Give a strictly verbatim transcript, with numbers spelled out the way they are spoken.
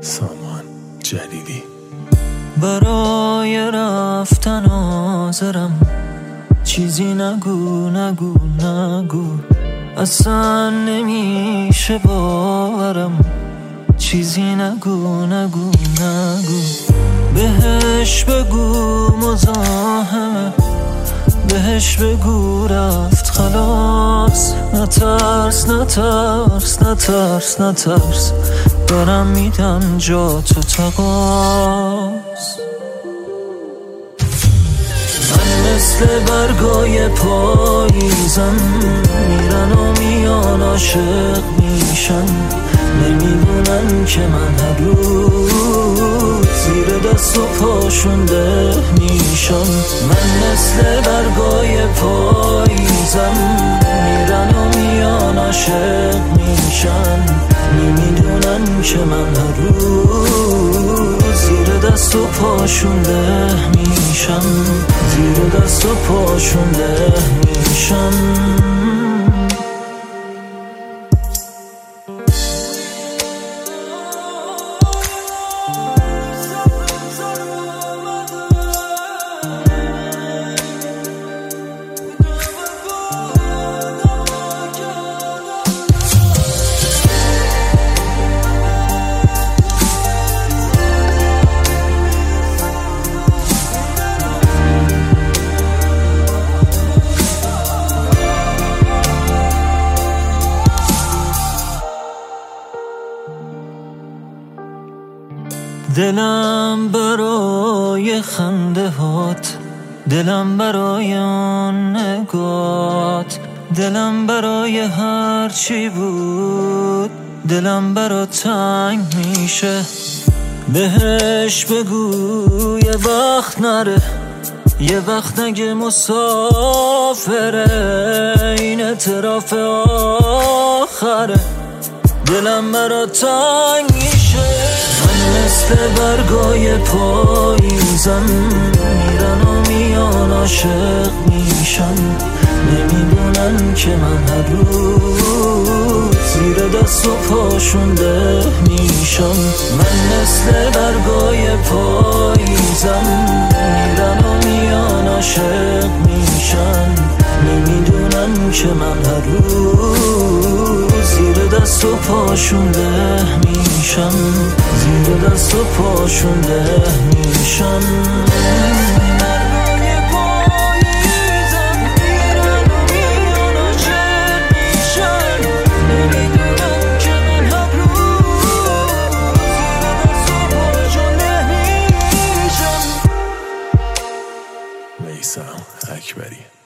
سامان جلیلی. برای رفتن حاضرم، چیزی نگو نگو نگو، اصلا نمیشه باورم، چیزی نگو نگو نگو. بهش بگو مزاحمه، بهش بگو رفت خلاص. نترس نترس نترس نترس، دارم میدم جا تو تقاس. من مثل برگای پاییزم، میرن و میان عاشق میشن، نمیدونن که من هر روز زیر دست و پاشون ده میشم. من مثل برگای پاییزم، میرن و میان عاشق میشن، نمیدونن که من هر روز زیر دست و پاشون ده میشم، زیر دست و پاشون ده میشم. دلم برای خنده هات، دلم برای آن نگات، دلم برای هر چی بود، دلم برا تنگ میشه. بهش بگو یه وقت نره، یه وقت نگه مسافره، این اعتراف آخره، دلم برا تنگ میشه. من مثل برگای پاییزم، میرن و میان عاشق میشن، نمیدونن که من هر روز زیر دست و پاشون ده میشم. من مثل برگای پاییزم، میرن و میان عاشق میشن، نمیدونن که من هر روز زیر دست و پاشون ده میشم، زیر دست و پاشون ده میشم. میثم اکبری.